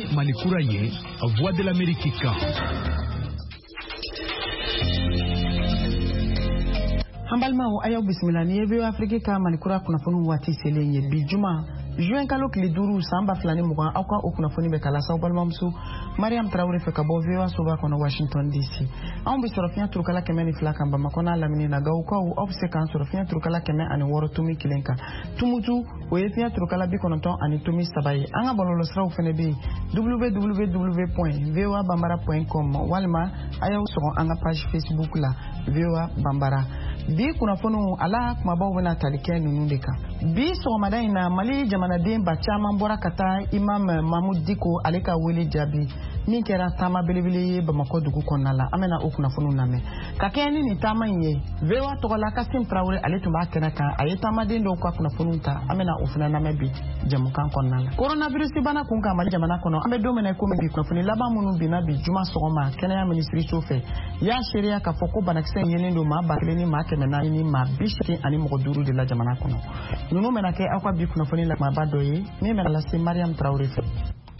manikura ye Voix de l'Amérique kan. Hambalmao ayaw bismillah ni yewe Afrique ka manikura kunafonu wati selenye bijuma juin kalo kili duru samba flani mugan auka okunafoni be kala saw balmamsu Mariam Traoré fe kabo vewa soba kono Washington DC on bi sorofia turkala kemeni flaka mbama kona lamini na gaw ko obse kan sorofia turkala keme ani woro tumi kilenka tumutu oyefia turkala bi kono ton ani tumi sabayi anga bololo sraw fene bi www.voabambara.com walma ayaw so anga page Facebook la VOA Bambara bi kunafonu ala kuma bawo na talike nunu deka bi so madaina Mali jamana den ba chaman bora kata Imam Mahmoud Diko aleka wele jabi min kera tama belebele Bamako dugu konnala amena okunafonu name kakeni ni tama ye vewa togola Kasim Traoré aletumba kenaka ayetama den do kwa kunafonu ta amena ofuna name bi jamukan konnala coronavirus bana kunka Mali jamana kono ambe domene ko bi kunafoni laba munu bi na bi juma sogoma kenya ministry sofe ya sheria ka foko banaksen yenindo ma bakleni ma kemena ni ma bishiki ani mogoduru de la jamana kono nunu menake akwa bi kunafoni la ma badoye mi mena se Mariam Traoré fe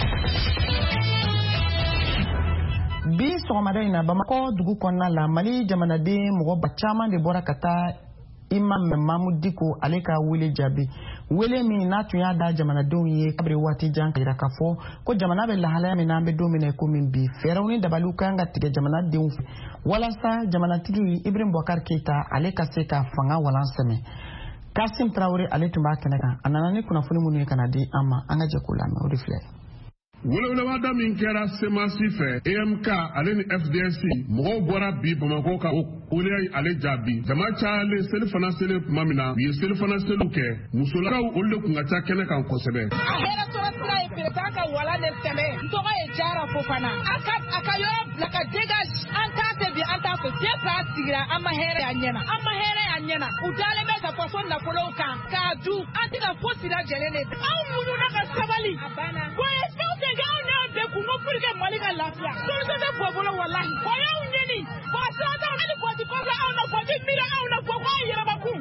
bi sogomada ina Bamako dugu konna la Mali jamana de mogo bachama de bora kata Imam Mahmoud Diko aleka wele jabi wele mi na tuya da jamana don ye kabre wati janka ira kafo ko jamana be la hala mi na be domine ko min bi ferawni dabalu kanga tige jamana de wala sa jamana tigi Ibrahim Boubacar Keita aleka seka fanga wala seme Kasim Traoré aletumba kenaka ananani kuna funi munu kana di ama anga jakula me o reflect Wala da min kɛra semasi fɛ AMK ale ni FDC mɔgɔw bɔra bi Bamako ka ole ale jaabi jama cayalen seli fana seli tuma min na u ye seli fana seliw kɛ musolakaw olu de kun ka ca kɛnɛ kan kosɛbɛ. A hɛrɛ sɔrɔ sira ye peretan ka wala de tɛmɛ n tɔgɔ ye Jara Fofana a ka yɔrɔ bila ka dégage an t'a fɛ bi an t'a fɛ se fa sigira an ma hɛrɛ y'a ɲɛna u dalen bɛ ka faso nafolow kan k'a dun an tɛ ka fosi lajɛlen de anw mununa ka sabali a banna ko ye fɛn fɛn kɛ anw n'an bɛɛ kun ko pour que Mali ka lafiya solution tɛ bɔ bolo walahi o y'anw ɲini sirata hali kɔti kɔfɛ anw na kɔti miiri anw na ko k'a yɛlɛmakun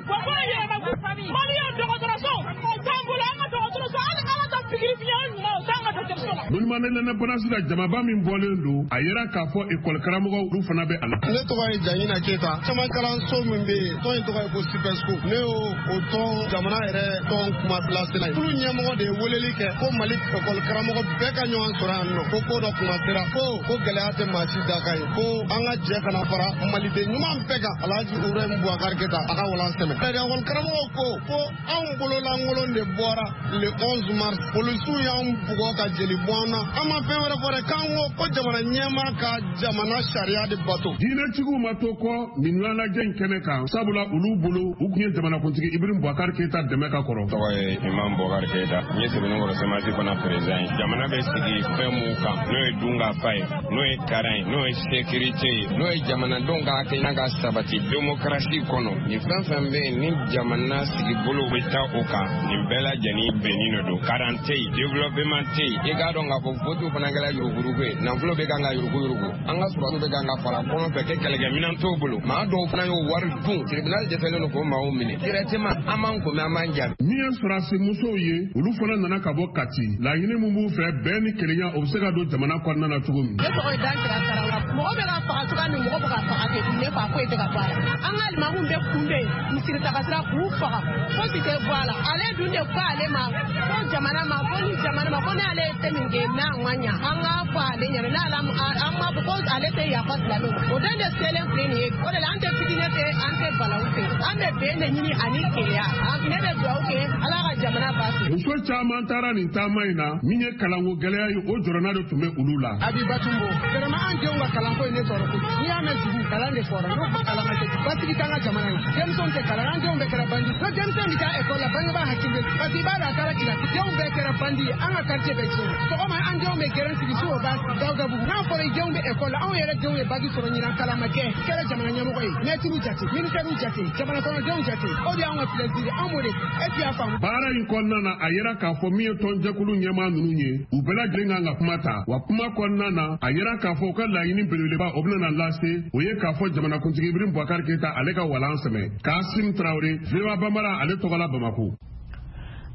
Mali ye dɔgɔtɔrɔso o t'an bolo an ka dɔgɔtɔrɔso hali ala ka pikiri fiɲɛ ɲuman o t'an ka dɔgɔtɔrɔso la. Munumane nana banasi la jamaba min bɔlen don a yera k'a fɔ école karamɔgɔw olu fana bɛ a la. Ne tɔgɔ ye Jayina Keita caman kalanso min bɛ yen tɔn in tɔgɔ ye ko Sipesco ne y'o tɔn jamana yɛrɛ tɔn kuma pilasi la olu ɲɛmɔgɔ de ye weleli kɛ ko Mali école karamɔgɔ bɛɛ ka ɲɔgɔn sɔrɔ yan nɔ ko dɔ kuma sera ko gɛlɛya tɛ maa si da kan ye ko an ka jɛ kana fara maliden ɲuman bɛɛ kan Alhaji Ibrahim Boubacar Keita a ka walan sɛmɛ école karamɔgɔw ko anw bololankolon de bɔra le 11 mars polisiw y'anw bugɔ ka jeli bɔ an na an ma fɛn wɛrɛ fɔ dɛ k'an ko jamana ɲɛmaa ka jamana sariya de bato. Diinɛtigiw ma to kɔ nin ɲɔgɔnlajɛ in kɛnɛ kan sabula olu bolo u tun ye jamanakuntigi Ibrahim Boubacar Keita dɛmɛ ka kɔrɔ. Tɔgɔ ye Imam Boubacar Keita n ye Sɛbɛnnikɔrɔ semasi fana président ye jamana bɛ sigi fɛn mun kan n'o ye dunkafa ye n'o ye karan ye n'o ye sécurité ye n'o ye jamanadenw ka hakilina ka sabati démocratie kɔnɔ nin fɛn fɛn bɛ yen ni jamana sigi bolo bɛ taa o kan nin bɛɛ lajɛlen bɛnnen don karan tɛ yen développement tɛ yen i k'a dɔn k'a fɔ vote fana kɛra yurugurugu ye nafolo bɛ kan ka yurugu an ka sɔrɔdasiw bɛ kan ka fara kɔnɔ fɛ kɛ kɛlɛkɛminɛn t'o bolo maa dɔw fana y'o wari dun tribunal dɛsɛlen don k'o maaw minɛ directement an m'an kunbɛn an m'an jaabi. Min ye sɔrɔdasi musow ye olu fana nana ka bɔ Kati laɲini min b'u fɛ bɛɛ ni kelenya o bɛ se ka don jamana kɔnɔna na cogo min. Ne tɔgɔ ye Dansira Tarawele mɔgɔ bɛ ka faga cogoya min mɔgɔ bɛ ka faga kɛ ne fa foyi tɛ ka bɔ a la an ka alimamuw bɛ kunbɛn misiri tagasira k'u faga fosi tɛ bɔ a la ale dun de ko ale ma ko jamana ma ko ni jamana ma ko n'ale ye fɛn min kɛ n'a ma ɲa an k'a fɔ ale ɲɛna n'ale an ma fɔ ko ale tɛ yafa silamɛw ma o den de selen filɛ nin ye o de la an tɛ fitinin fɛ an tɛ balawu fɛ an bɛ bɛn de ɲini ani keleya ne bɛ dugawu kɛ ala ka jamana basigi. Muso caman taara nin taama in na min ye kalanko gɛlɛya ye o jɔrɔna de tun bɛ olu la. Abibatumbo vraiment an denw ka kalanko ye ne tɔɔrɔ ko n'i y'a mɛn dugu kalan de fɔra n'o kalan ka kɛ basigi t'an ka jamana la denmisɛnw tɛ kalan an denw bɛɛ kɛra bandi n'o denmisɛn bɛ taa ekɔli la bangebaa hakili bɛ parce que i b'a dɔn a taara kilasi denw bɛɛ kɛra bandi ye an ka quartier bɛɛ tiɲɛ sɔgɔma an denw bɛ gɛrɛn sigi su o b'a Dawudabugu n'a fɔra i denw bɛ ekɔli la anw yɛrɛ denw ye bagi sɔrɔ ɲinan kalan ma kɛ kɛra jamana ɲɛmɔgɔ ye mɛtiriw jate ministɛriw jate jamana kɔnɔdenw jate o de y'anw ka plaisir an b'o de et puis a faamu. Baara in kɔnɔna na a yera k'a fɔ min ye tɔnjɛkulu ɲɛmaa ninnu ye u bɛɛ lajɛlen kan ka kuma ta wa kuma kɔnɔna na a yera k'a fɔ u ka laɲini belebeleba o bɛna lase o ye k'a fɔ jamanakuntigi Ibrahim Boubacar Keita ale ka walan sɛmɛ Kasim Traoré VOA Bambara ale tɔgɔ la Bamako.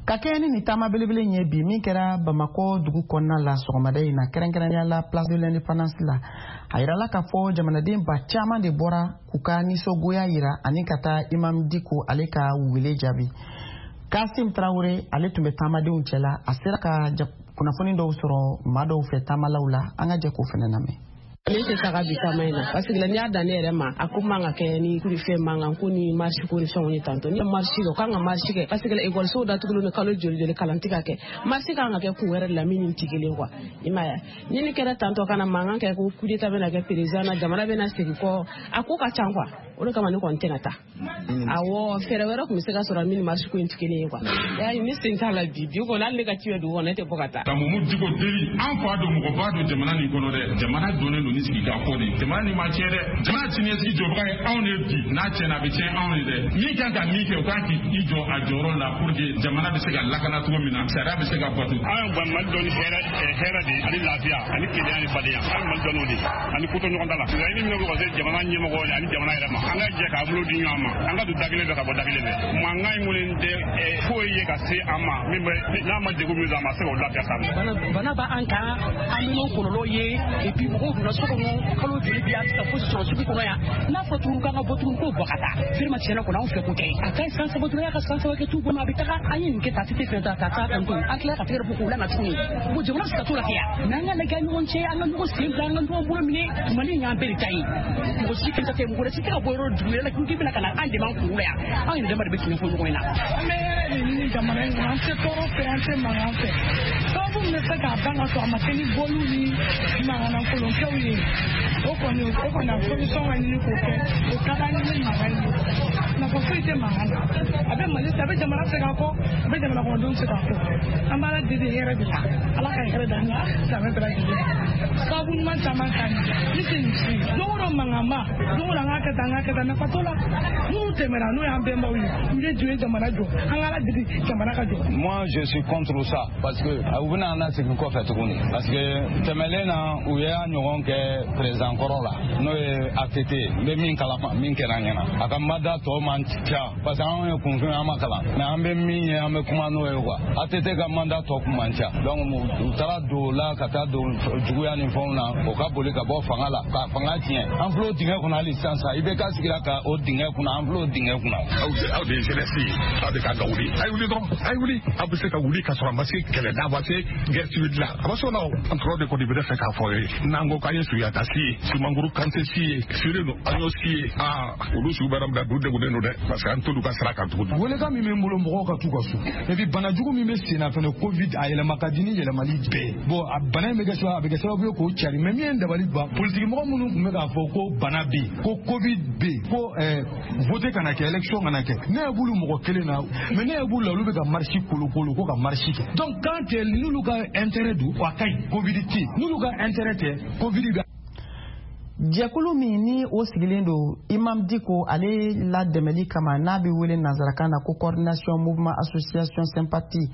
ka kɛ ni taama belebele ɲɛ bi min kɛra Bamako dugu kɔnɔna la sɔgɔmada in na kɛrɛnkɛrɛnnenya la place de l'indépendance la a yirala k'a fɔ jamanaden ba caman de bɔra k'u ka nisɔngoya yira ani ka taa Imam Dicko ale ka wele jaabi. Kasim Traoré ale tun bɛ taamadenw cɛla a sera ka kunnafoni dɔw sɔrɔ maa dɔw fɛ taamalaw la an ka jɛ k'o fana lamɛn. Ne tɛ taga bi kama in na parce que n'i y'a dan ne yɛrɛ ma a ko man ka kɛ ni kuri fɛn mankan ko ni marche ko ni fɛnw ye tantôt ni marche do kan ka marche kɛ parce que école datugulen ni kalo joli kalan tɛ ka kɛ marche kan ka kɛ kun wɛrɛ la min tɛ kelen quoi i m'a ye ni kɛra tantôt kana mankan kɛ ko coup d'état bɛna kɛ président na jamana bɛna segin kɔ a ko ka ca quoi o de kama ne kɔni tɛna taa awɔ fɛɛrɛ wɛrɛ tun bɛ se ka sɔrɔ min marche ko in tɛ kelen ye quoi ne sen t'a la bi ko n'ale ne ka tiɲɛ don ne tɛ bɔ ka taa. Tamumu Dicko deli an fa don mɔgɔba don jamana nin kɔnɔ dɛ jamana donnen don ni sigi ka fɔ de jamana ni ma tiɲɛ dɛ jamana siniɲɛsigi jɔbaga ye anw de bi n'a tiɲɛna a bɛ tiɲɛ anw de dɛ min kan ka min kɛ o kan k'i jɔ a jɔyɔrɔ la pour que jamana bɛ se ka lakana cogo min na sariya bɛ se ka bato. An ye Mali dɔn ni hɛrɛ de ani lafiya ani kelenya ni badenya an ye Mali dɔn o de ani koto ɲɔgɔn ta la laɲini min bɛ ka se jamana ɲɛmɔgɔw ani jamana yɛrɛ ma an ka jɛ k'a bolo di ɲɔgɔn ma an ka don da kelen fɛ ka bɔ da kelen fɛ mankan in kɔni tɛ foyi ye ka se an ma min bɛ n'a ma degun min sɔrɔ a ma se k'o lafiya sa. Bana b'an kan an bɛ n'o kɔlɔlɔ ye et puis mɔgɔw donna so kɔnɔ kalo joli bi a tɛ ka fosi sɔrɔ sugu kɔnɔ yan n'a fɔ tuguni k'an ka bɔ tuguni k'o bɔ ka taa firima tiɲɛna kɔnɔ anw fɛ ko tɛ a ka ɲi san saba dɔrɔn y'a ka san saba kɛ t'u bolo a bɛ taga an ye nin kɛ ta tɛ fɛn ta taa kan to an tila ka tɛgɛ bɔ k'o lana tuguni ko jamana se ka to la kɛ yan n'an ka lajɛ ɲɔgɔn cɛ an ka ɲɔgɔn sen bila an ka ɲɔgɔn bolo minɛ Mali y'an bɛɛ de ta ye mɔgɔ si tɛ tɛ mɔgɔ wɛrɛ si tɛ ka bɔ yɔrɔ dugu yɛrɛ la k'i bɛna ka na an dɛmɛ an kuru la yan anw yɛrɛ dama de bɛ tiɲɛ fɔ ɲɔgɔn in na. An bɛ yɛrɛ de ɲini jamana in kɔnɔ an tɛ tɔɔrɔ fɛ an tɛ mankan fɛ sababu min bɛ se k'a ban ka sɔrɔ a ma kɛ ni bɔliw ni mankannankolonkɛw ye o kɔni a solution ka ɲini k'o kɛ o ka d'an ye ni mankan ye nafa foyi tɛ mankan na a bɛ Mali a bɛ jamana se k'a fɔ a bɛ jamana kɔnɔdenw se k'a fɔ an b'a la deli hɛrɛ de la Ala ka hɛrɛ d'an ye silamɛ bɛɛ lajɛlen sababu ɲuman caman ka ɲi ni tɛ nin si don o don mankan ma don o don an k'a kɛ tan nafa t'o la n'u tɛmɛna n'o y'an bɛnbaw ye u ye jɔ ye jamana jɔ an ka Ala deli jamana ka jɔ. Moi je suis contre ça parce que u bɛna an na segin kɔfɛ tuguni parce que tɛmɛlen na u ye ɲɔgɔn kɛ président kɔrɔ la n'o ye ATT n bɛ min kalama min kɛra an ɲɛna a ka mada tɔ man ca parce que anw ye kunfin an ma kalan mais an bɛ min ye an bɛ kuma n'o ye quoi ATT ka mada tɔ kun man ca donc u taara don o la ka taa don juguya ni fɛnw na o ka boli ka bɔ fanga la ka fanga tiɲɛ an filɛ o dingɛ kɔnɔ hali sisan sa IBK sigira ka o dingɛ kunna an filɛ o dingɛ kunna. aw de ye jeunesse ye aw de kan ka wuli a ye wuli dɔrɔn a ye wuli aw bɛ se ka wuli ka sɔrɔ a ma se kɛlɛ da a ma se guerre civile la a ma se o la o an tɔrɔ de kɔni bɛ fɛ k'a fɔ ye n'an ko k'an ye Suyata si ye Simankuru Kante si ye Sire do an y'o si ye olu sugu bɛɛ bila du degunnen don dɛ parce que an t'olu ka sira kan tuguni. welekan min bɛ n bolo mɔgɔw ka t'u ka so et puis bana jugu min bɛ sen na fɛnɛ Covid a yɛlɛma ka di ni yɛlɛmali bɛɛ bon a bana in bɛ kɛ sababu ye k'o cari mais min ye dabali ban politique mɔgɔ minnu tun bɛ k'a fɔ ko bana bɛ yen ko Covid bɛ yen ko vote kana kɛ élection kana kɛ ne ye bulu mɔgɔ kelen na mais ne ye bulu la olu bɛ ka marche kolokolo ko ka marche kɛ donc quand n'olu ka intérêt don a ka ɲi Covid tɛ n'olu ka intérêt tɛ Covid bɛ. Jɛkulu min ni o sigilen don Imam Dicko ale la dɛmɛli kama n'a bɛ wele nanzarakan na ko coordination mouvement association sympathie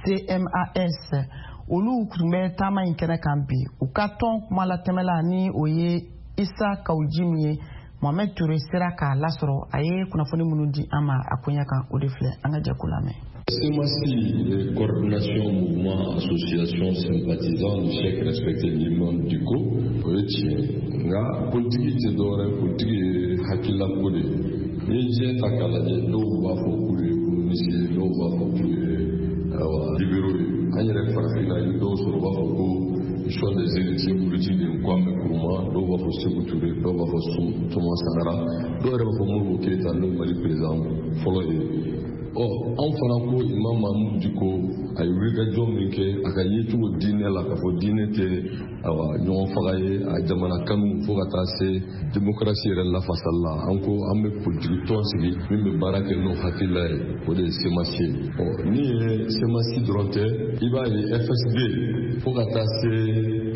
CMAS olu tun bɛ taama in kɛnɛ kan bi u ka tɔn kuma latɛmɛla ni o ye Isa Kawuji min ye Mohamed Touré sera k'a lasɔrɔ a ye kunnafoni minnu di an ma a koɲɛ kan o de filɛ an ka jɛkulu lamɛn. CMAS, coordination mouvement association sympathisant du chef respecté l'imam Dicko o ye tiɲɛ nka politiki tɛ dɔwɛrɛ politiki ye hakililako de ye n'i ye diɲɛ ta k'a lajɛ dɔw b'a fɔ k'u ye communiste ye dɔw b'a fɔ k'u ye libéraux ye an yɛrɛ farafinna i bɛ dɔw sɔrɔ u b'a fɔ ko choix des héritiers politiques de Kwame Nkrumah dɔw b'a fɔ Sékou Touré dɔw b'a fɔ Thomas Sankara dɔw yɛrɛ b'a fɔ Modibo Keïta n'o Mali président fɔlɔ ye. Anw fana ko Imam Mahamudu Dicko a ye wulikajɔ min kɛ a ka ye cogo diinɛ la k'a fɔ diinɛ tɛ ɲɔgɔn faga ye a jamana kanu fo ka taa se démocratie yɛrɛ lafasali la an ko an bɛ politiki tɔn sigi min bɛ baara kɛ n'o hakilila ye o de ye CMAS ye ni ye CMAS dɔrɔn tɛ i b'a ye FSD fo ka taa se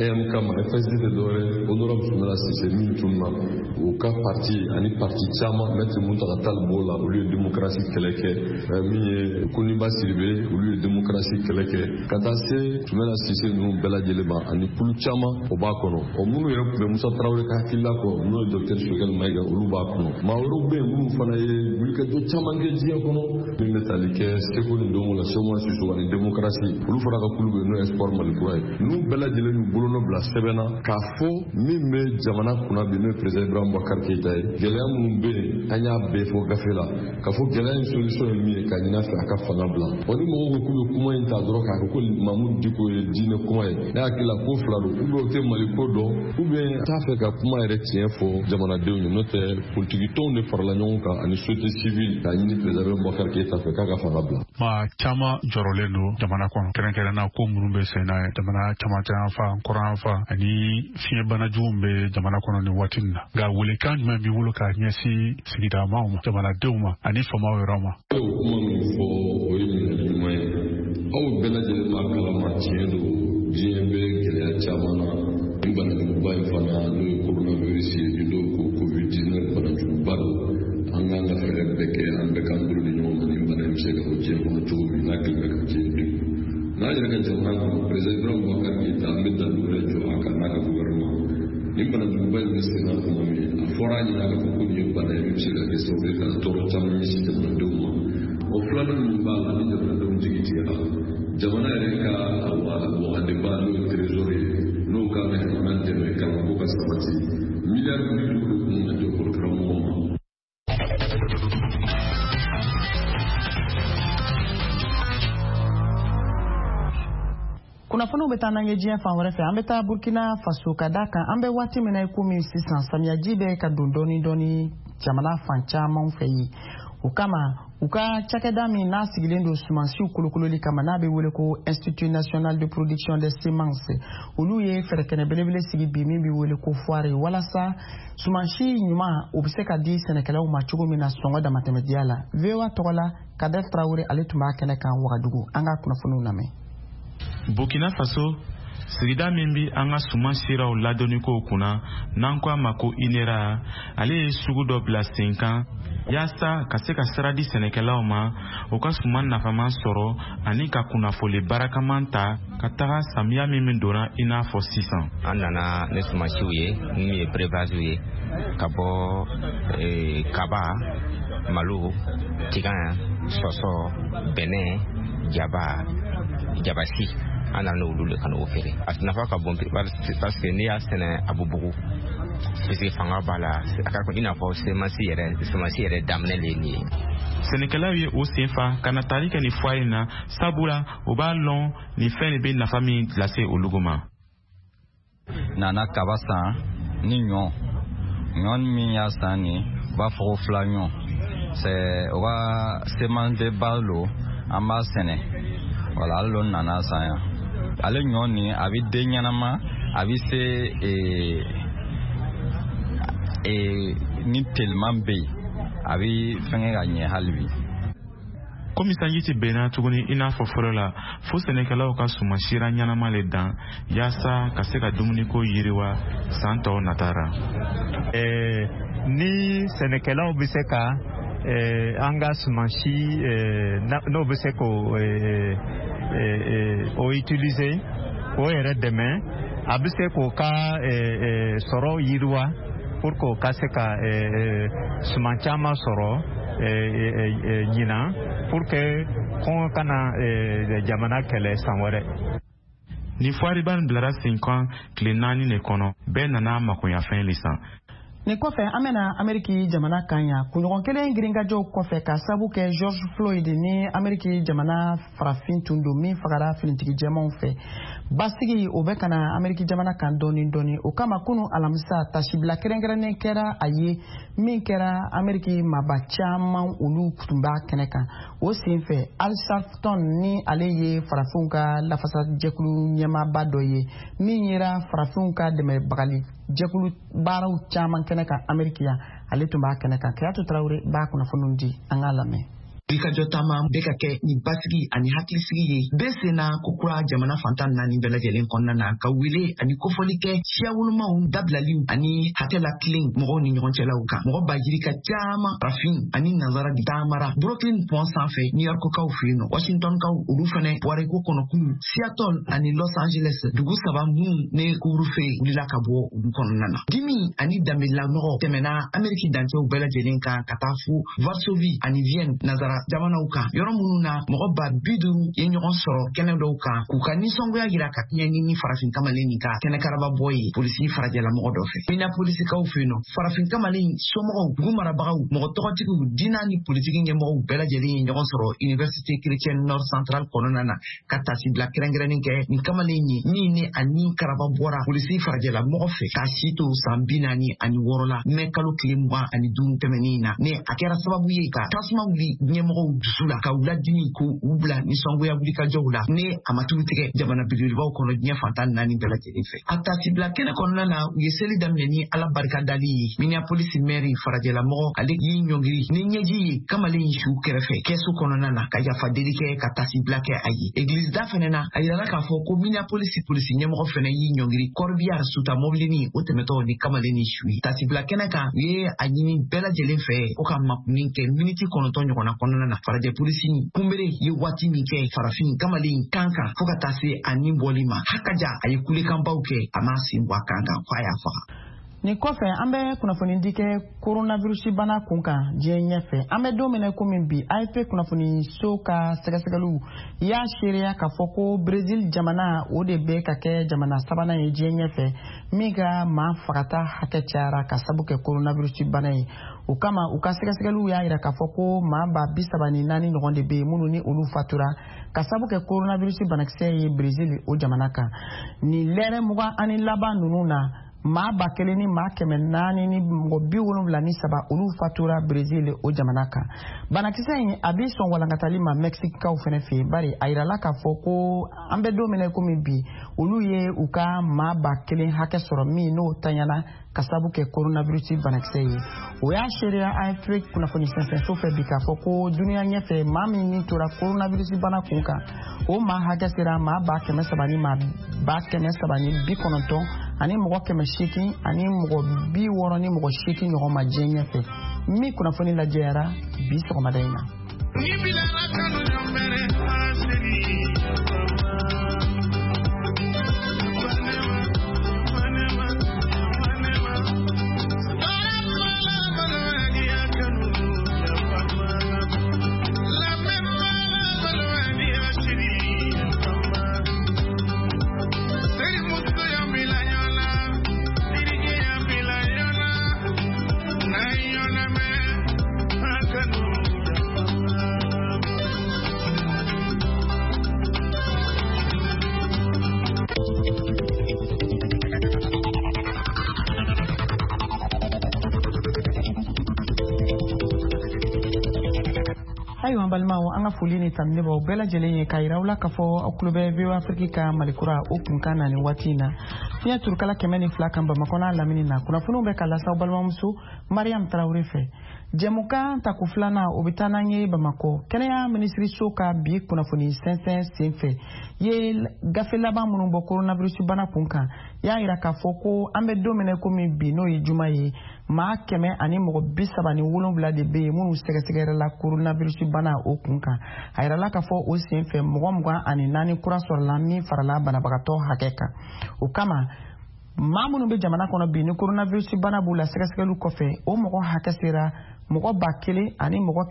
EMK ma FSD de dore honorable Soumana Cissé min tunna o ka parti ani parti chama maître Muntaka Talbola au lieu démocratie keleke mi Koniba Siribe au lieu démocratie keleke kada se Soumana Cissé no bela jeleba ani pulu chama o ba kono o munu yere be Musa Traoré ka killa ko no docteur Choguel Maïga olu ba kono ma woro be munu fana ye bulka do chama nge jiya kono min metalike seko ni domo la somo susu ani démocratie olu fara ka kulu be no espoir malikoy nu bela jele nu bolono bla sebena ka fo min be jamana kuna be no président Ibrahim Boubacar Keïta gɛlɛya minnu bɛ yen an y'a bɛɛ fɔ gafe la ka fɔ gɛlɛya in solution ye min ye ka ɲin'a fɛ a ka fanga bila wa ni mɔgɔw ko k'u bɛ kuma in ta dɔrɔn k'a fɔ ko Mamudu Diko ye diinɛ kuma ye ne hakili la ko fila don ou bien o tɛ Mali ko dɔn ou bien t'a fɛ ka kuma yɛrɛ tiɲɛ fɔ jamanadenw ye n'o tɛ politiki tɔnw de farala ɲɔgɔn kan ani société civile k'a ɲini président Ibrahim Boubacar Keïta fɛ k'a ka fanga bila. Maa caman jɔrɔlen don jamana kɔnɔ kɛrɛnkɛrɛnna ko minnu bɛ sen na jamana camancɛ yan fan kɔrɔ yan fan ani fiɲɛ banajugu bɛ jamana kɔnɔ nin waati nin na nka welekan jumɛn b'i bolo k'a ɲɛsin sigidamaw ma jamanadenw ma ani famaw yɛrɛ ma. Kuma min fɔ o ye minɛli ɲuman ye aw bɛɛ lajɛlen b'a kalama tiɲɛ don diɲɛ bɛ gɛlɛya caman na ni banajuguba in fana n'o ye coronavirus ye n'o ko covid-19 banajuguba don an kan ka fɛɛrɛ bɛɛ kɛ an bɛɛ k'an bolo di ɲɔgɔn ma nin bana in bɛ se ka bɔ diɲɛ kɔnɔ cogo min n'a kɛlen bɛ ka diɲɛ denw n'a yɛrɛ ka jamana kɔnɔ président Ibrahim Boubacar Keïta an bɛ dan wɛrɛ jɔ a kan n'a ka gouvernement ni banajuguba in bɛ sen na tuma min a fɔra a ɲɛna k'a fɔ ko nin ye bana ye min bɛ se ka kɛ sababu ye ka tɔɔrɔ caman ɲɛsin jamanadenw ma o filanan min b'a la ni jamanadenw jigi tigɛra jamana yɛrɛ ka wagadenba n'o ye trésor ye n'o kan ka jamana dɛmɛ kalanko ka sabati miliyari bi duuru de kun ka jɔ école karamɔgɔw ma. Kunnafoniw bɛ taa n'an ye diɲɛ fan wɛrɛ fɛ an bɛ taa Burkina Faso ka da kan an bɛ waati min na i komi sisan samiyaji bɛ ka don dɔɔni dɔɔni jamana fan caman fɛ yen o kama u ka cakɛda min n'a sigilen don sumansiw kolokololi kama n'a bɛ wele ko Institut National de Production des Semences olu ye fɛɛrɛkɛnɛ belebele sigi bi min bɛ wele ko foire walasa sumansi ɲuman o bɛ se ka di sɛnɛkɛlaw ma cogo min na sɔngɔ damatɛmɛdiya la VOA tɔgɔ la Kader Traoré ale tun b'a kɛnɛ kan Wagadugu an ka kunnafoniw lamɛn. Burkina Faso sigida min bi an ka suman siraw ladɔnniko kunna n'an ko a ma ko INERA ale ye sugu dɔ bila sen kan yaasa ka se ka sira di sɛnɛkɛlaw ma u ka suman nafaman sɔrɔ ani ka kunnafoli barakaman ta ka taga samiya min donna i n'a fɔ sisan. An nana ni sumansiw ye min ye brebaziw ye ka bɔ kaba malo tigan sɔsɔ bɛnɛ jabasi an nana olu le kana o feere a nafa ka bon parce que n'i y'a sɛnɛ a bɛ bugu parce que fanga b'a la a ka i n'a fɔ semence yɛrɛ daminɛ le nin ye. Sɛnɛkɛlaw ye o senfa ka na tali kɛ nin foire na sabula o b'a lɔn nin fɛn de bɛ nafa min lase olu ma. Nana kaba san ni ɲɔ min y'a san ni u b'a fɔ ko fila ɲɔ c'est o ka semence de base lo an b'a sɛnɛ wala ale lo nana san yan ale ɲɔ ni a bɛ den ɲɛnama a bɛ se ni teliman bɛ yen a bɛ fɛngɛ ka ɲɛ hali bi. Komi sanji tɛ bɛnna tuguni i n'a fɔ fɔlɔ la fo sɛnɛkɛlaw ka suman sira ɲɛnama le dan yaasa ka se ka dumuniko yiriwa san tɔw natara. Ni sɛnɛkɛlaw bɛ se ka an ka sumansi n'o bɛ se k'o utiliser k'o yɛrɛ dɛmɛ a bɛ se k'o ka sɔrɔ yiriwa pour que o ka se ka suman caman sɔrɔ ɲinan pour que kɔngɔ kana jamana kɛlɛ san wɛrɛ. Ni foiriba nin bilara sen kan tile 4 de kɔnɔ bɛɛ nana makoɲafɛn le san. Nin kɔfɛ an bɛna Ameriki jamana kan yan kunɲɔgɔn kelen girinkajɔw kɔfɛ ka sabu kɛ George Floyd ni Ameriki jamana farafin tun don min fagara finitigi jɛmanw fɛ basigi o bɛ kana Ameriki jamana kan dɔɔni o kama kunu alamisa tasibila kɛrɛnkɛrɛnnen kɛra a ye min kɛra Ameriki maba caman olu tun b'a kɛnɛ kan o senfɛ Al Sharpton ni ale ye farafinw ka lafasajɛkulu ɲɛmaaba dɔ ye min yera farafinw ka dɛmɛbagali jɛkulu baaraw caman kɛnɛ kan Ameriki yan ale tun b'a kɛnɛ kan Kayatu Traoré b'a kunnafoniw di an k'a lamɛn. Ikajɔ taama bɛ ka kɛ ni basigi ani hakilisigi ye bɛɛ senna ko kura jamana fantan naani bɛɛ lajɛlen kɔnɔna na ka wele ani kofɔli kɛ siya wolomaw dabilaliw ani hakɛ la tilen mɔgɔw ni ɲɔgɔn cɛlaw kan. Mɔgɔ bajiri ka caaman farafin ani nanzara di taamara Brooklyn pont sanfɛ New Yorkkaw fɛ yen nɔ Washingtonkaw olu fɛnɛ bɔrɛ ko kɔnɔ kunu Seattle ani Los Angeles dugu saba mun ne couvre-feu wulila ka bɔ olu kɔnɔna na. Dimi ani danbela nɔgɔ tɛmɛna Ameriki dancɛw bɛɛ lajɛlen kan ka taa fo Varsovie ani Vienne nazara jamanaw kan. Yɔrɔ minnu na mɔgɔ ba 50 ye ɲɔgɔn sɔrɔ kɛnɛ dɔw kan k'u ka nisɔngoya yira ka tiɲɛni ni farafin kamalen nin ka kɛnɛ karaba bɔ ye polisi farajɛla mɔgɔ dɔ fɛ. Minneapolisikaw fɛ yen nɔ farafin kamalen somɔgɔw dugu marabagaw mɔgɔ tɔgɔtigiw dina ni politiki ɲɛmɔgɔw bɛɛ lajɛlen ye ɲɔgɔn sɔrɔ Université chrétienne Nord Central kɔnɔna na ka tasibila kɛrɛnkɛrɛnnin kɛ nin kamalen ye min ne ani karaba bɔra polisi farajɛla mɔgɔ fɛ k'a si to san 46 la mɛ kalo tile 25 tɛmɛnin na ne a kɛra sababu ye ka tasuma wuli ɲɛmɔgɔw dusu la ka wuladimi ko u bila nisɔngoya wulikajɔw la ne a ma tugu tigɛ jamana belebelebaw kɔnɔ diɲɛ fantan naani bɛɛ lajɛlen fɛ. A tasibila kɛnɛ kɔnɔna na u ye seli daminɛ ni ala barikadali ye. Minneapolis maire farajɛla mɔgɔ ale y'i ɲɔngiri ni ɲɛji ye kamalen su kɛrɛfɛ kɛsu kɔnɔna na ka yafa deli kɛ ka tasibila kɛ a ye. Église da fɛnɛ na a yirala k'a fɔ ko Minneapolis polisi ɲɛmɔgɔ fɛnɛ y'i ɲɔngiri Corbière suta mobilini o tɛmɛtɔ ni kamalen ni su ye. Tasibila kɛnɛ kan u ye a ɲini bɛɛ lajɛlen fɛ ko ka makunin kɛ miniti 9 ɲɔgɔnna kɔnɔna na. Farajɛ polisi kunbere ye waati min kɛ farafin kamalen kan kan fo ka taa se a ni bɔli ma. Hakaja a ye kulekanbaw kɛ a ma sen bɔ a kan kan f'a y'a faga. Ni kɔfɛ an bɛ kunnafoni di kɛ coronavirus bana kun kan diɲɛ ɲɛfɛ. An bɛ don min ko min bi AFP kunnafoni so ka sɛgɛsɛgɛliw y'a seereya k'a fɔ ko Brésil jamana o de bɛ ka kɛ jamana sabanan ye diɲɛ ɲɛfɛ min ka maa fagata hakɛ cayara ka sabu kɛ coronavirus bana ye. O kama u ka sɛgɛsɛgɛliw y'a jira k'a fɔ ko maa ba 34 ɲɔgɔn de bɛ yen minnu ni olu fatura ka sabu kɛ coronavirus banakisɛ ye Brésil o jamana kan. Ni lɛrɛ 20 laban ninnu na maa 1 ni maa 400 ni mɔgɔ 73 olu fatura Brésil o jamana kan. Banakisɛ in a bi sɔn walankatali ma Mexicaw fɛnɛ fɛ bari a yirala k'a fɔ ko an bɛ don min komi bi olu ye u ka maa 1 hakɛ sɔrɔ min n'o tanyana ka sabu kɛ coronavirus banakisɛ ye. O y'a seereya AFP kunnafoni sɛnsɛnso fɛ bi k'a fɔ ko duniya ɲɛfɛ maa min ni tora coronavirus bana kun kan o maa hakɛ sera maa 300 ni maa 390 ani mɔgɔ 800 ani mɔgɔ 60 ni mɔgɔ 8 ɲɔgɔn ma diɲɛ ɲɛfɛ. Min kunnafoni lajɛyara bi sɔgɔmada in na. Ayiwa balimaw an ka foli ni tanuni b'aw bɛɛ lajɛlen ye k'a yira aw la k'a fɔ aw tulo bɛ VOA Afrique ka Malikura o kunkan na nin waati in na. Fiɲɛ turukala 102 kan Bamakɔ n'a lamini na kunnafoniw bɛ ka lase aw balimamuso Mariam Traoré fɛ. Jɛmukan tako filanan o bɛ taa n'an ye Bamakɔ kɛnɛya minisiriso ka bi kunnafoni sɛnsɛn sen fɛ ye gafe laban minnu bɔ coronavirus bana kun kan y'a yira k'a fɔ ko an bɛ don min komi bi n'o ye juma ye maa 100 ani mɔgɔ 37 de bɛ yen minnu sɛgɛsɛgɛra coronavirus bana o kun kan. A yirala k'a fɔ o sen fɛ mɔgɔ 24 kura sɔrɔla min farala banabagatɔ hakɛ kan. O kama maa minnu bɛ jamana kɔnɔ bi ni coronavirus bana b'u la sɛgɛsɛgɛliw kɔfɛ o mɔgɔ hakɛ sera mɔgɔ 1000 ani mɔgɔ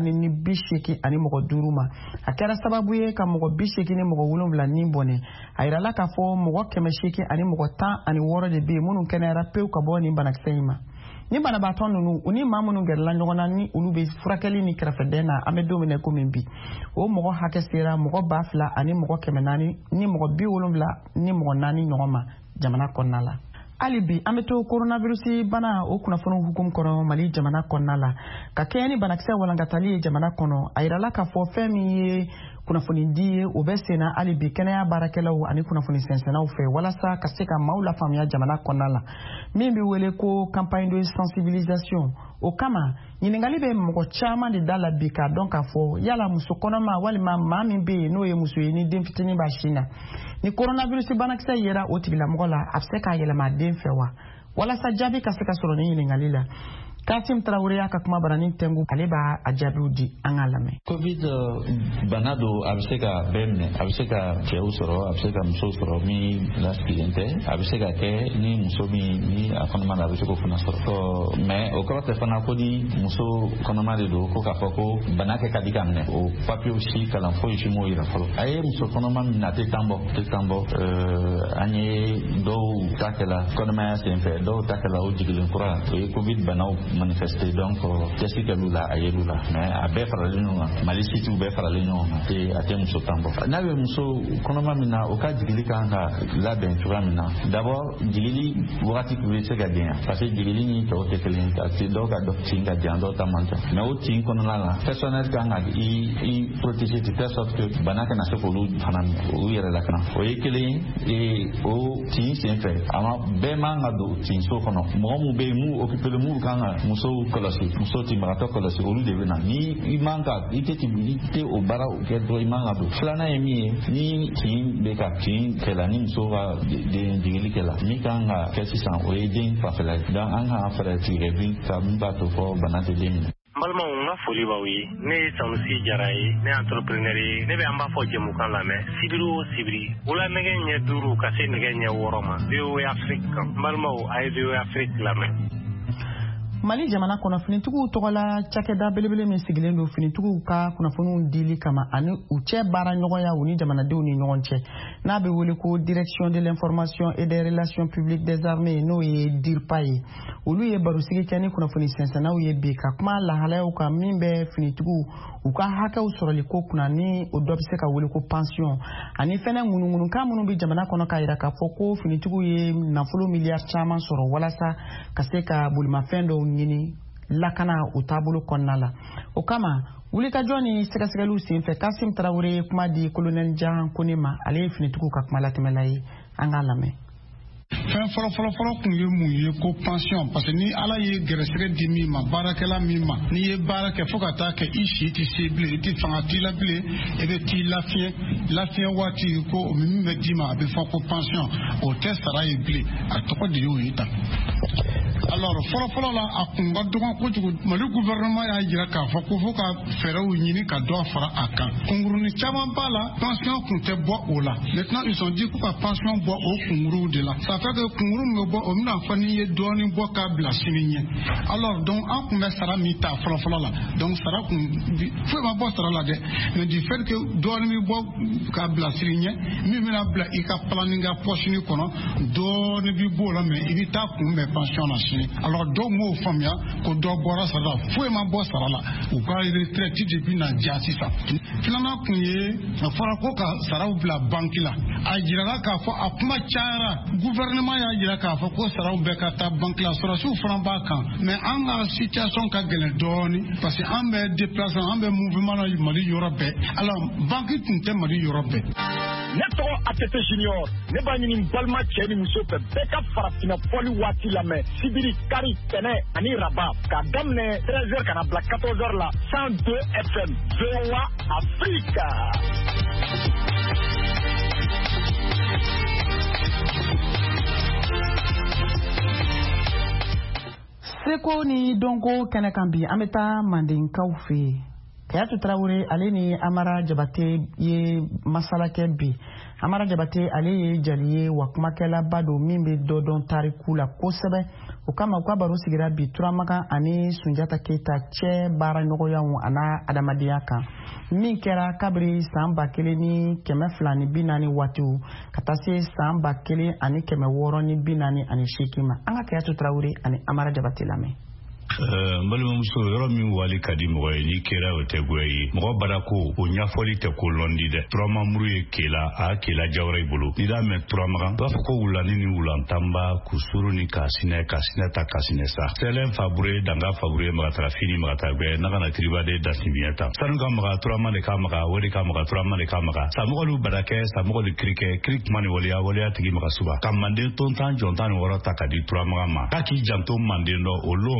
480 ani mɔgɔ 5 ma. A kɛra sababu ye ka mɔgɔ 80 ni mɔgɔ 7 ni bɔnɛ. A yirala k'a fɔ mɔgɔ 800 ani mɔgɔ 16 de bɛ yen minnu kɛnɛyara pewu ka bɔ nin banakisɛ in ma. Ni banabaatɔ ninnu u ni maa minnu gɛrɛla ɲɔgɔn na ni olu bɛ furakɛli ni kɛrɛfɛdɛn na an bɛ don min komi bi o mɔgɔ hakɛ sera mɔgɔ 2000 ani mɔgɔ 400 ni mɔgɔ 70 ni mɔgɔ 4 ɲɔgɔn ma jamana kɔnɔna la. Hali bi an bɛ to coronavirus bana o kunnafoni hukumu kɔnɔ Mali jamana kɔnɔna la ka kɛɲɛ ni banakisɛ walankatali ye jamana kɔnɔ a yirala k'a fɔ fɛn min ye kunnafoni di ye o bɛ senna hali bi kɛnɛya baarakɛlaw ani kunnafoni sɛnsɛnnaw fɛ walasa ka se ka maaw lafaamuya jamana kɔnɔna la min bɛ wele ko campagne de sensibilisation o kama ɲiningali bɛ mɔgɔ caman de da la bi k'a dɔn k'a fɔ yala muso kɔnɔma walima maa min bɛ yen n'o ye muso ye ni den fitinin b'a sin na ni coronavirus banakisɛ yera o tigilamɔgɔ la a bɛ se k'a yɛlɛma den fɛ wa walasa jaabi ka se ka sɔrɔ ni ɲiningali la Kasim Traoré y'a ka kuma barani tɛngu ale b'a a jaabiw di an k'a lamɛn. Covid bana don a bɛ se ka bɛɛ minɛ a bɛ se ka cɛw sɔrɔ a bɛ se ka muso sɔrɔ min lasigilen tɛ a bɛ se ka kɛ ni muso min ni a kɔnɔma na a bɛ se k'o fana sɔrɔ mais o kɔrɔ tɛ fana ko ni muso kɔnɔma de don ko k'a fɔ ko bana kɛ ka di ka minɛ o papiyew si kalan foyi si m'o yira fɔlɔ a ye muso kɔnɔma min na a tɛ tan bɔ an ye dɔw ta kɛla kɔnɔmaya senfɛ dɔw ta kɛla o jigilen kura o ye Covid banaw manifester donc test kɛlu la a yelu la mais a bɛɛ faralen ɲɔgɔn kan Mali sitiw bɛɛ faralen ɲɔgɔn kan a tɛ muso tan bɔ n'a bɛ muso kɔnɔma min na o ka jigili kan ka labɛn cogoya min na d'abord jigili wagati bɛ se ka janya parce que jigili ni tɔw tɛ kelen ye dɔw ka tin ka jan dɔw ta man ca mais o tin kɔnɔna la personnel kan ka i protéger de telle sorte que bana kana se k'olu fana u yɛrɛ lakana o ye kelen ye o tin senfɛ bɛɛ man ka don tin so kɔnɔ mɔgɔ mun bɛ yen mun occupé mun kan ka musow kɔlɔsi muso tinbagatɔ kɔlɔsi olu de bɛ na ni i man ka i tɛ o baara kɛ dɔrɔn i man ka don filanan ye min ye ni tin bɛ ka tin kɛla ni muso ka den jigili kɛla min kan ka kɛ sisan o ye den fanfɛla ye donc an ka fɛɛrɛ tigɛ bi ka min b'a to fɔ bana tɛ den minɛ. Balimaw n ka foli b'aw ye ne ye Sanusi Jara ye ne ye entrepreneur ye ne bɛ an b'a fɔ jɛmukan lamɛn sibiri o sibiri wula nɛgɛ ɲɛ 5 ka se nɛgɛ ɲɛ 6 ma VOA Afrique kan balimaw a ye VOA Afrique lamɛn. Mali jamana kɔnɔ finitigiw tɔgɔ la cakɛda belebele min sigilen don finitigiw ka kunnafoniw dili kama ani u cɛ baara ɲɔgɔnya u ni jamanadenw ni ɲɔgɔn cɛ n'a bɛ wele ko Direction de l'information et des relations publiques des armées n'o ye DIRPA ye olu ye barosigi kɛ ni kunnafoni sɛnsɛnnaw ye bi ka kuma lahalayaw kan min bɛ finitigiw u ka hakɛw sɔrɔli ko kunna ni o dɔ bɛ se ka wele ko pension ani fɛnɛ ŋunuŋunukan minnu bɛ jamana kɔnɔ k'a jira k'a fɔ ko finitigiw ye nafolo miliyari caman sɔrɔ walasa ka se ka bolimafɛn dɔw ɲini lakana o taabolo kɔnɔna la o kama wulikajɔ ni sɛgɛsɛgɛliw senfɛ Kasim Traoré ye kuma di Colonel Jahan Kone ma ale ye finitigiw ka kuma latɛmɛla ye an k'a lamɛn. Fɛn fɔlɔ kun ye mun ye ko pension parce que ni ala ye gɛrɛsɛgɛ di min ma baarakɛla min ma n'i ye baara kɛ fo ka taa kɛ i si tɛ se bilen i tɛ fanga t'i la bilen i bɛ t'i lafiɲɛ waati ko o min bɛ d'i ma a bɛ fɔ ko pension o tɛ sara ye bilen a tɔgɔ de y'o ye tan. Alors fɔlɔ la a kun ka dɔgɔ kojugu Mali gouvernement y'a jira k'a fɔ ko fo ka fɛɛrɛw ɲini ka dɔ fara a kan kunkurunin caman b'a la pension kun tɛ bɔ o la maintenant ils ont dit ko ka pension bɔ o kunkuruw de la ça fait que kunkuru min bɛ bɔ o bɛna fɔ n'i ye dɔɔnin bɔ k'a bila sini ɲɛ alors donc an kun bɛ sara min ta fɔlɔ la donc sara kun foyi ma bɔ sara la dɛ mais du fait que dɔɔnin bɛ bɔ k'a bila sini ɲɛ min bɛna bila i ka planning ka poche kɔnɔ dɔɔnin bɛ bɔ o la mais i bɛ taa kunbɛn pension na sini alors dɔw m'o faamuya ko dɔ bɔra sara la foyi ma bɔ sara la u ka retraite de bɛ na diya sisan filanan kun ye a fɔra ko ka saraw bila banque la a jirala k'a fɔ a kuma cayara gouvernement y'a jira k'a fɔ ko saraw bɛɛ ka taa banque la sɔrɔsiw fana b'a kan mais an ka situation ka gɛlɛn dɔɔnin parce que an bɛ déplacé an bɛ mouvement na Mali yɔrɔ bɛɛ alors banque tun tɛ Mali yɔrɔ bɛɛ. Ne tɔgɔ ATT Junior ne b'a ɲini n balima cɛ ni muso fɛ bɛɛ ka farafinna fɔli waati lamɛn sibiri kari tɛnɛ ani raba k'a daminɛ 13h ka na bila 14h la 102 FM VOA Africa. Seko ni donko kɛnɛ kan bi an bɛ taa Mandenkaw fɛ yen. Kayatu Traoré ale ni Amara Jabate ye masala kɛ bi. Amara Jabate ale ye jali ye wa kumakɛlaba don min bɛ dɔ dɔn tariku la kosɛbɛ. O kama u ka baro sigira bi Turamagan ani Sunjata Keita cɛ baara ɲɔgɔnyaw ana adamadenya kan. Min kɛra kabiri san 1440 waatiw ka taa se san 1648 ma. An ka Kayatu Traoré ani Amara Jabate lamɛn. n balimamuso yɔrɔ min wali ka di mɔgɔ ye n'i kɛra o tɛ goya ye mɔgɔ bara ko o ɲɛfɔli tɛ ko lɔndi dɛ turamamuru ye kela a kela jawara i bolo n'i y'a mɛn turamagan b'a fɔ ko wulani ni wulantanba kusuru ni kasinɛ ta kasinɛ sa sɛlɛn fabure danga fabure magatara fini magatara gbɛ nagana kiribade dasinbiɲɛ ta sanu ka maga turama de ka maga o de ka maga turama de ka maga samɔgɔlu barakɛ samɔgɔlu kirikɛ kiri kuma ni waleya tigi maga suba ka manden tontan jɔntan ni wɔrɔ ta ka di turamagan ma k'a k'i janto manden dɔ o lo maga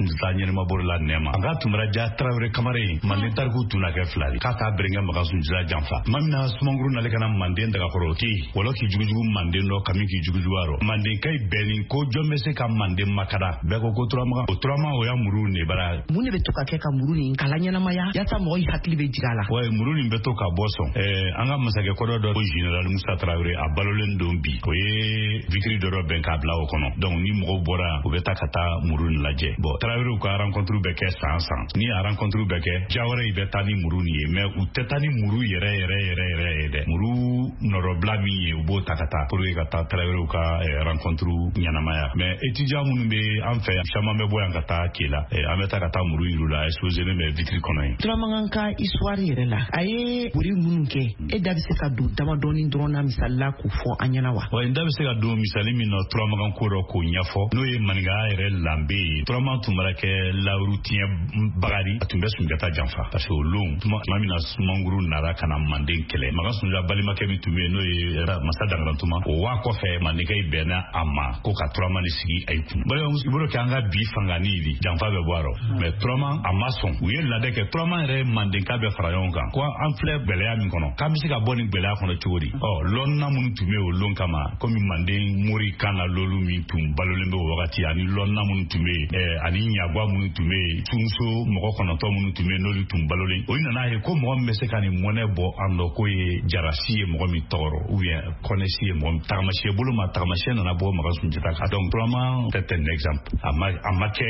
sunjata ɲɛnɛma bɔra la nɛma an ka tumara ja Tarawele Kamara manden tariku tun na kɛ filali k'a ka berenge maga sunjata janfa mamina sumanguru nale kana manden daga kɔrɔ ti wala k'i jugujugu manden dɔ kami k'i jugujugu aro manden kai bɛni ko jɔn bɛ se ka manden makada bɛɛ ko turamaga o turama o ya muru ne bara mun de bɛ to ka kɛ ka muru nin kala ɲɛnamaya yasa mɔgɔ hakili bɛ jig'a la wa muru nin bɛ to ka bɔ sɔn an ka masakɛ kɔrɔ dɔ ko général Musa Tarawele a balolen don bi o ye vitri dɔ bɛn k'a bila o kɔnɔ donc ni mɔgɔw bɔra u bɛ taa ka taa muru nin lajɛ bon Tarawele ka rencontre bɛ kɛ san ni a rencontre bɛ kɛ jawara i bɛ taa ni muru nin ye mais u tɛ taa ni muru yɛrɛ dɛ muru nɔrɔbila min ye u b'o ta ka taa pour que ka taa Tarawele ka rencontre ɲɛnamaya mais étudiant minnu bɛ an fɛ caman bɛ bɔ yan ka taa Kela an bɛ taa ka taa muru yiru la exposé ne bɛ vitri kɔnɔ ye Turamagan ka histoire yɛrɛ la a ye bori minnu kɛ e da bɛ se ka don damadɔni dɔrɔn na misali la k'o fɔ an ɲɛna wa wa n da bɛ se ka don misali min na Turamagan ko dɔ k'o ɲɛfɔ n'o ye maninkaya yɛrɛ lanbe ye Turamagan tun b'a kɛ lawuru tiɲɛ bagari a tun bɛ Sunjata janfa parce que o lon tuma min na Sumanguru nara ka na manden kɛlɛ maga Sunjata balimakɛ min tun bɛ yen n'o ye Masa Dankarantuma o waa kɔfɛ mandenkɛ bɛnna a ma ko ka Turama ni sigi a yi kun i bolo kɛ an ka bi fangani di janfa bɛ bɔ a rɔ mais Turama a ma sɔn u ye laada kɛ Turama yɛrɛ mandenka bɛ fara ɲɔgɔn kan ko an filɛ gɛlɛya min kɔnɔ k'an bɛ se ka bɔ nin gɛlɛya kɔnɔ cogo di lɔnna minnu tun bɛ o lon kama komi manden mori kan na lolu min tun balolen bɛ o wagati ani lɔnna minnu tun bɛ yen ani ɲagwa minnu tun bɛ yen tunso mɔgɔ 9 minnu tun bɛ yen n'olu tun balolen o nana ye ko mɔgɔ min bɛ se ka nin mɔnɛ bɔ an dɔ ko ye jarasi ye mɔgɔ min tɔgɔrɔ ou bien kɔnɛsi ye mɔgɔ min tagamasiyɛ bolo ma tagamasiyɛ nana bɔ maga Sunjata kan donc Turama c'est un exemple a ma kɛ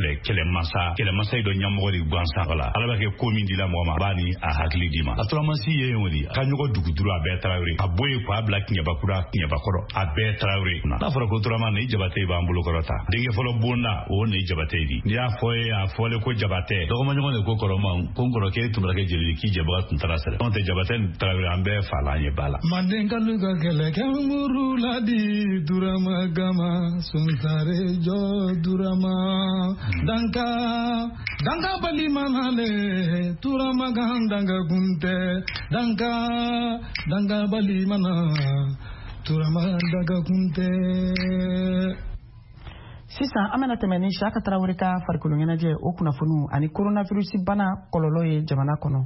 kɛlɛmasa ye dɔ ɲɛmɔgɔ de gansan wala ala b'a kɛ ko min dila mɔgɔ ma a b'a ni a hakili di ma a Turamasi ye o di ka ɲɔgɔn duguduru a bɛɛ Tarawele a bɔ ye ko a bila Kiɲɛbakɔrɔ a bɛɛ Tarawele n'a fɔra ko Turama ni Jabate b'an bolo kɔrɔ ta denkɛ fɔlɔ bonda o ni Jabate di n'i y'a fɔ ye a fɔlen ko Jabate dɔgɔmaɲɔgɔn de ko kɔrɔma ko n kɔrɔkɛ tun bɛ kɛ jeli k'i jɛbaga tun taara sɛbɛn n'o tɛ Jabate ni Tarawele an bɛɛ fa la an ye ba la mandenkalu ka kɛlɛ kɛ muru la di Turama gama sunsare jɔ Turama danka bali manale Turama gan danga gunte danka bali mana Turama danga gunte. Sisan an bɛna tɛmɛ ni Siyaka Tarawele ka farikolo ɲɛnajɛ o kunnafoniw ani coronavirus bana kɔlɔlɔ ye jamana kɔnɔ.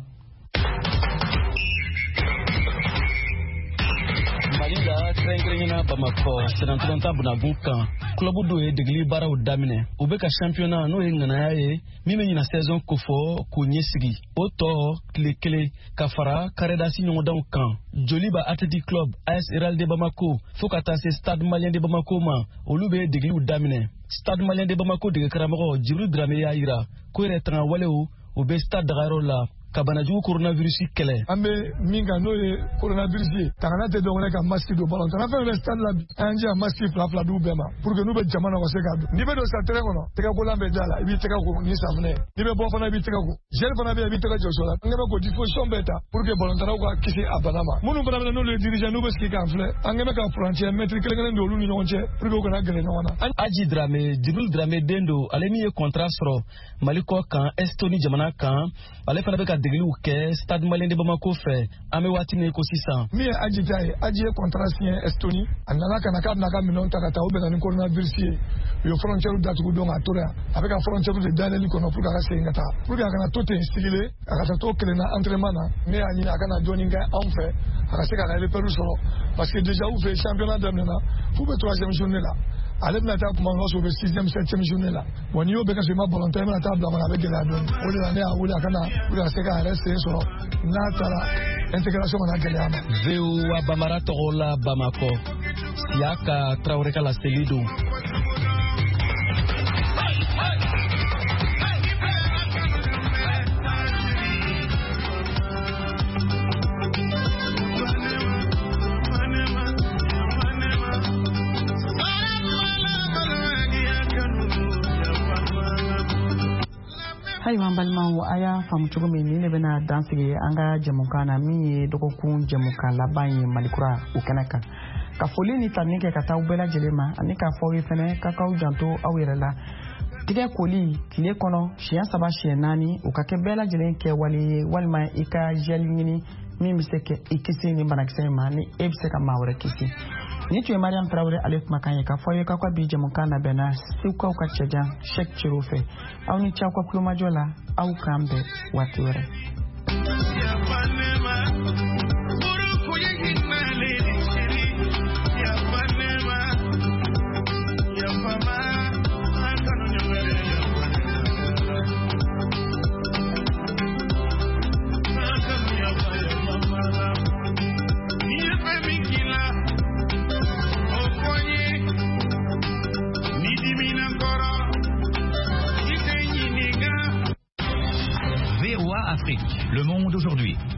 Kɛrɛnkɛrɛnnena Bamakɔ Sɛnɛntɔrɔnta Bunagun kan club dɔw ye degeli baaraw daminɛ u bɛ ka championnat n'o ye ŋanaya ye min bɛ ɲina saison kofɔ k'u ɲɛsigi o tɔ tile kelen ka fara karedasi ɲɔgɔndanw kan Joliba Athletic Club AS Real de Bamako fo ka taa se Stade Malien de Bamako ma olu bɛ degeliw daminɛ Stade Malien de Bamako dege karamɔgɔ Jibril Dramé y'a yira ko yɛrɛ tanga walew u bɛ stade dagayɔrɔ la ka banajugu coronavirus kɛlɛ an bɛ min kan n'o ye coronavirus ye tangana tɛ dɔwɛrɛ ka masque don ballon tan fɛn bɛ stade la bi an jɛ masque fila d'u bɛɛ ma pour que n'u bɛ jamana ka se ka don n'i bɛ don sa terrain kɔnɔ tɛgɛkolan bɛ da la i b'i tɛgɛ ko ni safunɛ n'i bɛ bɔ fana i b'i tɛgɛ ko gel fana bɛ yen i b'i tɛgɛ jɔso la an kɛmɛ ko disposition bɛɛ ta pour que ballon tannaw ka kisi a bana ma minnu fana bɛ n'olu ye dirigeant n'u bɛ sigi k'an filɛ an kɛmɛ ka furancɛ mètre kelen don olu ni ɲɔgɔn cɛ pour que u kana gɛrɛ ɲɔgɔn na. Aji Dramé Jibril Dramé den don ale min ye contrat sɔrɔ Mali kɔ kan Estonie jamana kan ale fana bɛ ka degeliw kɛ Stade Malien de Bamako fɛ an bɛ waati min ko sisan. Min ye Aji ta ye Aji ye contrat signé Estonie a nana ka na k'a bɛna ka minɛnw ta ka taa o bɛnna ni coronavirus ye u ye frontière datugu donc a tora yan a bɛ ka frontière de dayɛlɛli kɔnɔ pour que a ka segin ka taa pour que a kana to ten sigilen a ka taa to kelenna entraînement na ne y'a ɲini a kana dɔɔnin kɛ anw fɛ a ka se ka na repère sɔrɔ parce que déjà u fɛ championnat daminɛna f'u bɛ 3e journée la ale bɛna taa kuma nɔfɛ u bɛ 6e 7e journée la wa n'i y'o bɛɛ kɛ so i ma ballon tan i bɛna taa bila mana a bɛ gɛlɛya dɔɔnin o de la ne y'a wele a kana pour que a se ka yɛrɛ sen sɔrɔ n'a taara intégration kana gɛlɛya ma. VOA Bambara tɔgɔ la Bamakɔ Siyaka Tarawele ka laseli don. Ayiwa an balimaw a y'a faamu cogo min ni ne bɛna dansigi an ka jɛmukan na min ye dɔgɔkun jɛmukan laban ye Malikura o kɛnɛ kan ka foli ni tani kɛ ka taa aw bɛɛ lajɛlen ma ani k'a fɔ aw ye fɛnɛ k'a k'aw janto aw yɛrɛ la tigɛ koli tile kɔnɔ siɲɛ 3 siɲɛ 4 o ka kɛ bɛɛ lajɛlen kɛ wale ye walima i ka gel ɲini min bɛ se ka i kisi ni banakisɛ in ma ni e bɛ se ka maa wɛrɛ kisi. Ni tun ye Mariam Traoré ale kumakan ye k'a fɔ aw ye k'aw ka bi jɛmukan labɛnna Segukaw ka cɛjan Cheick Thilo fɛ. Aw ni ce aw ka kulomajɔ la, aw k'an bɛn waati wɛrɛ. Le monde aujourd'hui.